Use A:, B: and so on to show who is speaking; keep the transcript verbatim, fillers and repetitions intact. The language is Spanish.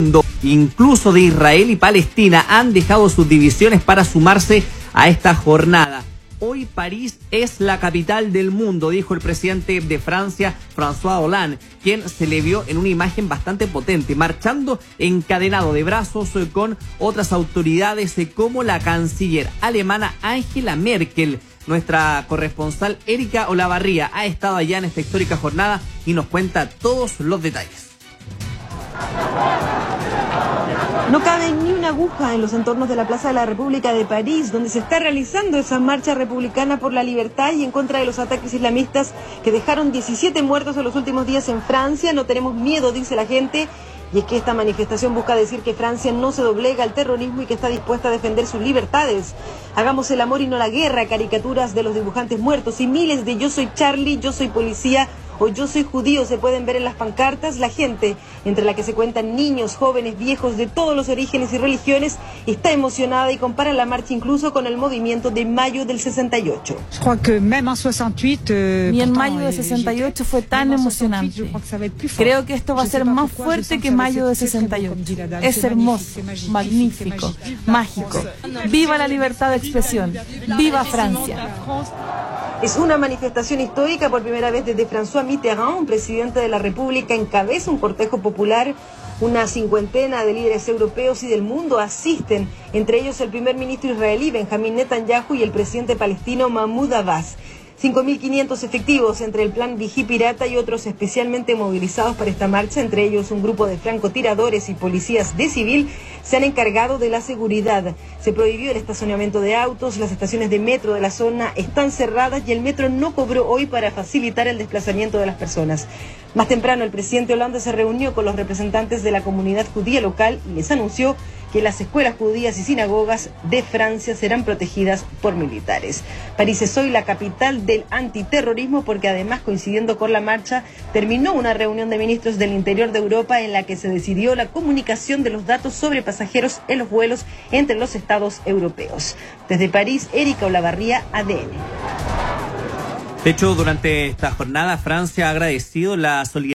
A: incluso de Israel y Palestina, han dejado sus divisiones para sumarse a esta jornada. Hoy París es la capital del mundo, dijo el presidente de Francia, François Hollande, quien se le vio en una imagen bastante potente, marchando encadenado de brazos con otras autoridades como la canciller alemana Angela Merkel. Nuestra corresponsal Erika Olavarría ha estado allá en esta histórica jornada y nos cuenta todos los detalles.
B: No cabe ni una aguja en los entornos de la Plaza de la República de París, donde se está realizando esa marcha republicana por la libertad y en contra de los ataques islamistas que dejaron diecisiete muertos en los últimos días en Francia. No tenemos miedo, dice la gente, y es que esta manifestación busca decir que Francia no se doblega al terrorismo y que está dispuesta a defender sus libertades. Hagamos el amor y no la guerra, caricaturas de los dibujantes muertos y miles de yo soy Charlie, yo soy policía o yo soy judío se pueden ver en las pancartas. La gente, entre la que se cuentan niños, jóvenes, viejos de todos los orígenes y religiones, está emocionada y compara la marcha incluso con el movimiento de mayo del sesenta y ocho.
C: Ni en mayo del sesenta y ocho fue tan emocionante. Creo que esto va a ser más fuerte que mayo del sesenta y ocho. Es hermoso, magnífico, mágico. ¡Viva la libertad de expresión! ¡Viva Francia!
B: Es una manifestación histórica. Por primera vez desde François Mitterrand, un presidente de la República, encabeza un cortejo popular. Una cincuentena de líderes europeos y del mundo asisten, entre ellos el primer ministro israelí Benjamín Netanyahu y el presidente palestino Mahmoud Abbas. cinco mil quinientos efectivos entre el plan Vigí Pirata y otros especialmente movilizados para esta marcha, entre ellos un grupo de francotiradores y policías de civil, se han encargado de la seguridad. Se prohibió el estacionamiento de autos, las estaciones de metro de la zona están cerradas y el metro no cobró hoy para facilitar el desplazamiento de las personas. Más temprano el presidente Hollande se reunió con los representantes de la comunidad judía local y les anunció que las escuelas judías y sinagogas de Francia serán protegidas por militares. París es hoy la capital del antiterrorismo porque además, coincidiendo con la marcha, terminó una reunión de ministros del interior de Europa en la que se decidió la comunicación de los datos sobre pasajeros en los vuelos entre los estados europeos. Desde París, Erika Olavarría, A D N.
A: De hecho, durante esta jornada, Francia ha agradecido la solidaridad